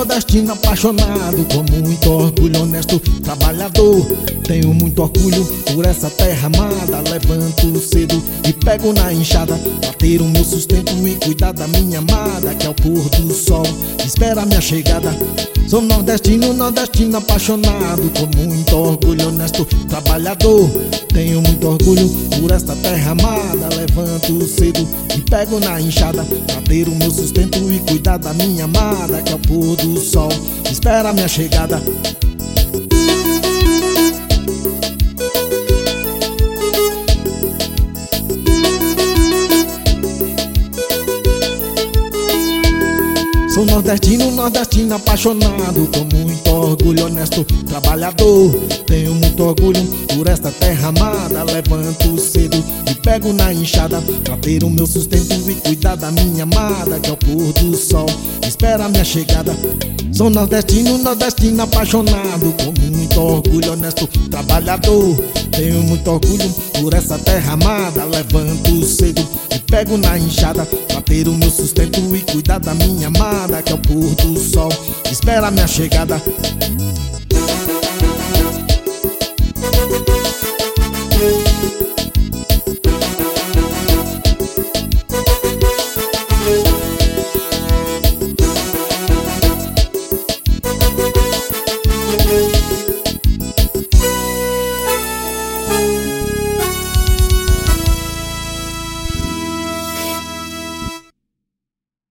nordestino apaixonado, com muito orgulho, honesto, trabalhador. Tenho muito orgulho por essa terra amada. Levanto cedo e pego na enxada pra ter o meu sustento e cuidar da minha amada, que ao pôr do sol espera a minha chegada. Sou nordestino, nordestino apaixonado, com muito orgulho, honesto, trabalhador. Tenho muito orgulho por esta terra amada. Levanto cedo e pego na enxada pra ter o meu sustento e cuidar da minha amada, que ao pôr do sol espera a minha chegada. Sou nordestino, nordestino apaixonado, com muito orgulho, honesto, trabalhador. Tenho muito orgulho por esta terra amada. Levanto cedo e pego na enxada pra ter o meu sustento e cuidar da minha amada, que ao pôr do sol espera a minha chegada. Sou nordestino, nordestino apaixonado, com muito orgulho, honesto, trabalhador. Tenho muito orgulho por essa terra amada. Levanto cedo e pego na enxada pra ter o meu sustento e cuidar da minha amada, que ao pôr do sol espera a minha chegada.